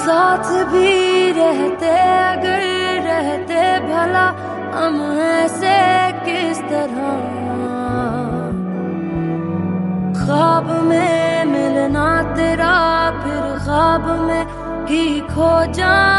साथ भी रहते अगर रहते भला हम ऐसे किस तरह, ख्वाब में मिलना तेरा फिर ख्वाब में ही खो जा।